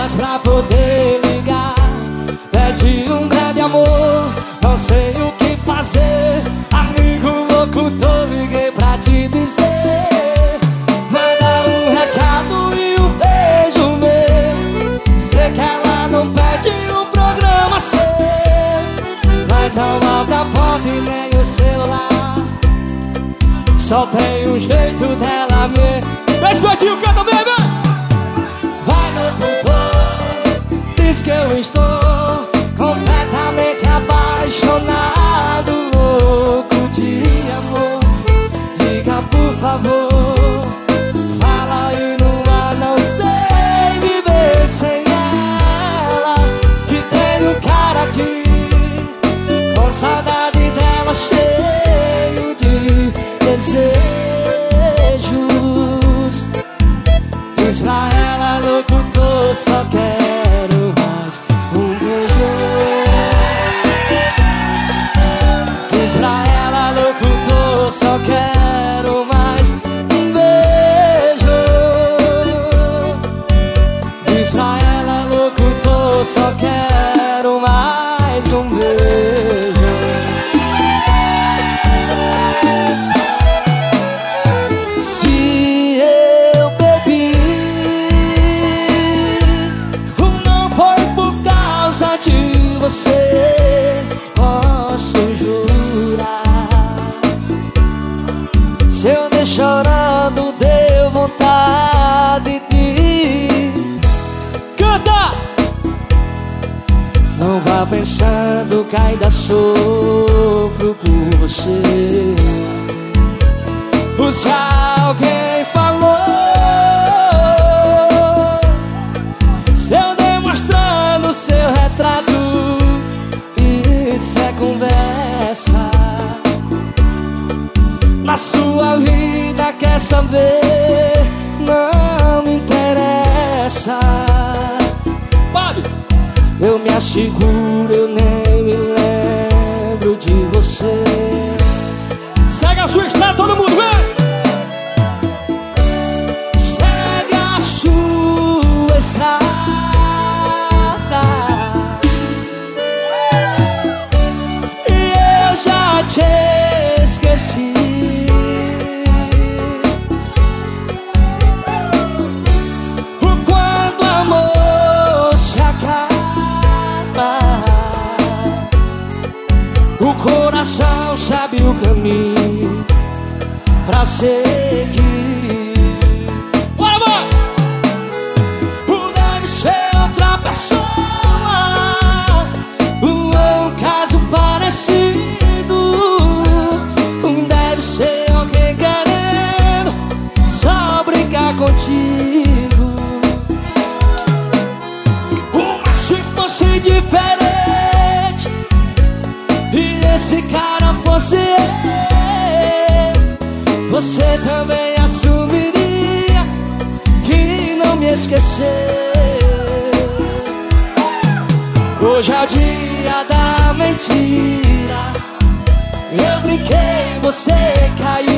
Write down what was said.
horas pra poder ligar. Pede um grande amor, não sei o que fazer. Amigo locutor, liguei pra te dizer. Manda um recado e um beijo meu. Sei que ela não pede o programa seu, mas não abre a porta e nem o celular. Só tem um jeito dela me... Esse doidinho canta bem, vem! Vai locutor, diz que eu estou completamente apaixonado, louco de amor. Diga por favor, fala aí no ar, não sei viver sem ela. Que tem um cara aqui, com saudade dela, cheio de desejos. Diz pra ela, locutor, só quero mais um beijo. Diz pra ela, locutor, só quero mais um beijo. Diz pra ela, locutor, só quero mais um beijo. Se eu bebi, não foi por causa de você, posso jurar. Se eu dei chorando, deu vontade de canta. Não vá pensando que ainda sofro por você. Se alguém falou, se eu demonstrando seu retrato, isso é conversa. Na sua vida quer saber, não me interessa. Pode! Eu me asseguro, eu nem me lembro de você. Segue a sua estrada, todo mundo, vem! Segue a sua estrada. E eu já te esqueci. Quando o amor se acaba, o coração sabe o caminho pra seguir. Bora, bora! Deve ser outra pessoa, um caso parecido. Deve ser alguém querendo só brincar contigo. Mas se fosse diferente e esse cara fosse eu, você também assumiria que não me esqueceu. Hoje é o dia da mentira. Eu brinquei, você caiu.